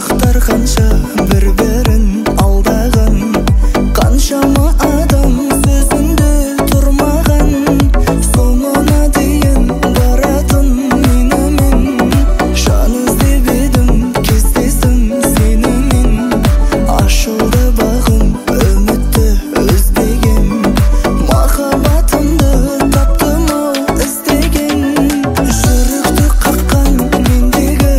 Ғашықтар қанша бір-бірін алдаған, қаншама адам сөзінде тұрмаған, соңына дейін баратын менімен. Жан іздеп едім, кездестім сенімен. Ашылды бағым, үмітті үзбеген, махаббатымды таптым-ау іздеген. Жүректі қаққан мендегі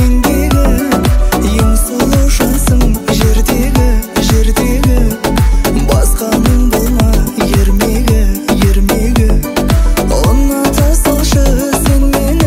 ең сұлу жансың жердегі. Басқаның болма ермегі. Ұната салшы сен мені.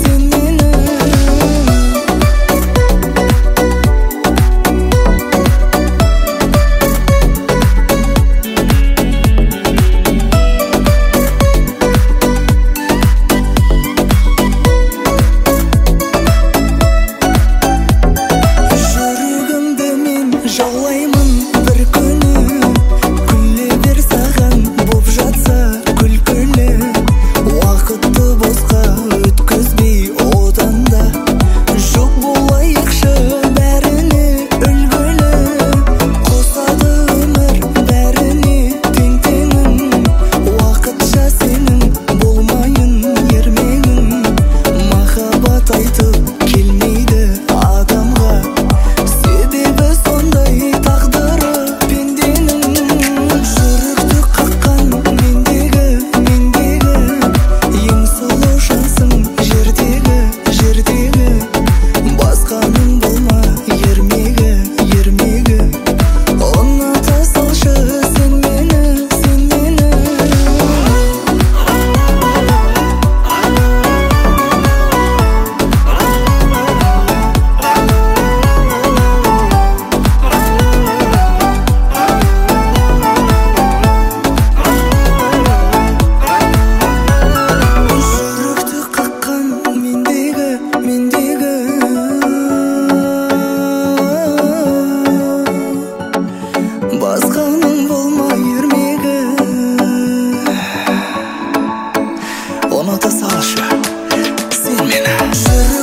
Жүрегімді мен жаулаймын бір күні, күле бер саған боп жатса күлкілі. Уақытты босқа өткізбей одан да, жоқ болайықшы бәріне үлгілі. Қосады өмір бәріне тең-теңің, уақытша сенің болмайын ермегің. Махаббат айтып келмейді адамға, себебі сондай тағдыры пенденің. Жүректі қаққан мендегі ең сұлу жансың жердегі. Басқаның болма ермегі. Ұната салшы сен мені. Жүректі қаққан мендегі басқаның болма ермегі. Ұната салшы сен мені.